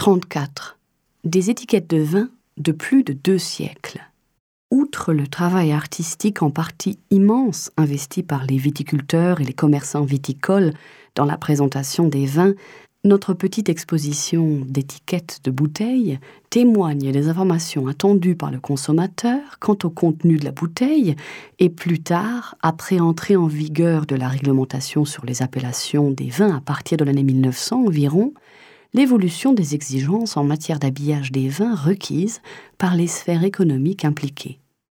34. Des étiquettes de vin de plus de 2 siècles. Outre le travail artistique en partie immense investi par les viticulteurs et les commerçants viticoles dans la présentation des vins, notre petite exposition d'étiquettes de bouteilles témoigne des informations attendues par le consommateur quant au contenu de la bouteille et plus tard, après entrée en vigueur de la réglementation sur les appellations des vins à partir de l'année 1900 environ, l'évolution des exigences en matière d'habillage des vins requises par les sphères économiques impliquées.